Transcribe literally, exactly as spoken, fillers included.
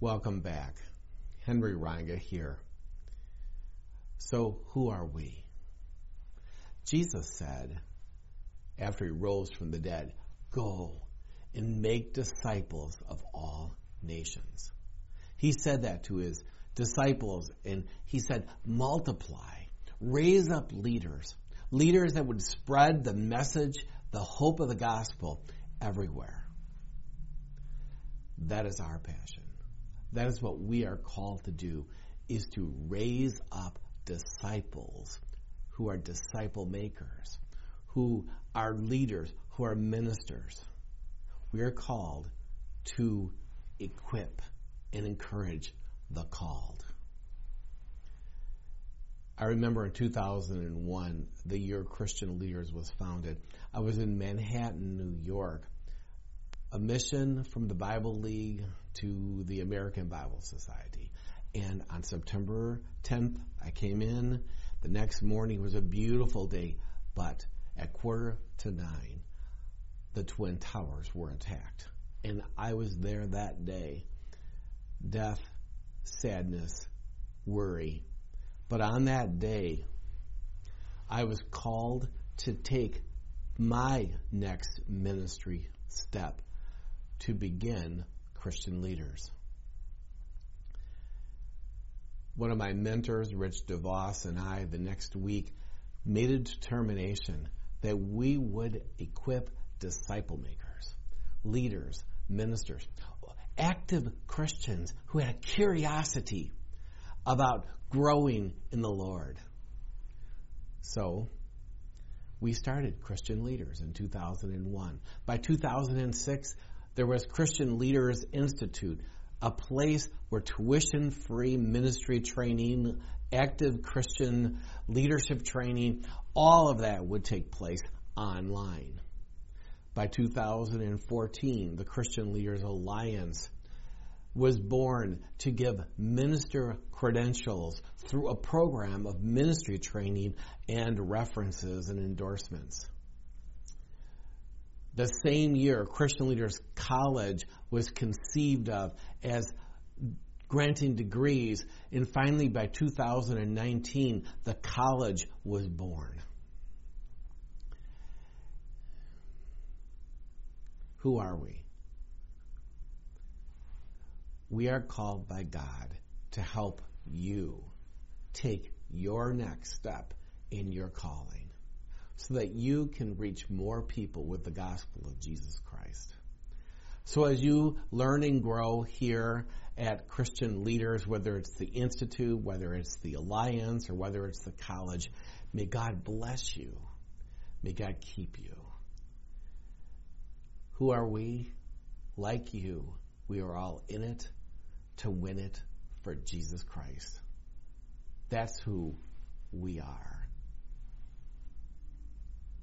Welcome back. Henry Ranga here. So, who are we? Jesus said, after he rose from the dead, go and make disciples of all nations. He said that to his disciples, and he said, multiply, raise up leaders, leaders that would spread the message, the hope of the gospel everywhere. That is our passion. That is what we are called to do, is to raise up disciples who are disciple makers, who are leaders, who are ministers. We are called to equip and encourage the called. I remember in two thousand one, the year Christian Leaders was founded, I was in Manhattan, New York, a mission from the Bible League to the American Bible Society. And on September tenth, I came in. The next morning was a beautiful day, but at quarter to nine, the Twin Towers were attacked. And I was there that day. Death, sadness, worry. But on that day, I was called to take my next ministry step to begin Christian Leaders. One of my mentors, Rich DeVos, and I, the next week, made a determination that we would equip disciple makers, leaders, ministers, active Christians who had a curiosity about growing in the Lord. So, we started Christian Leaders in two thousand one. By two thousand six, there was Christian Leaders Institute, a place where tuition-free ministry training, active Christian leadership training, all of that would take place online. By two thousand fourteen, the Christian Leaders Alliance was born to give minister credentials through a program of ministry training and references and endorsements. The same year, Christian Leaders College was conceived of as granting degrees, and finally by two thousand nineteen, the college was born. Who are we? We are called by God to help you take your next step in your calling so that you can reach more people with the gospel of Jesus Christ. So as you learn and grow here at Christian Leaders, whether it's the Institute, whether it's the Alliance, or whether it's the college, may God bless you. May God keep you. Who are we? Like you, we are all in it to win it for Jesus Christ. That's who we are.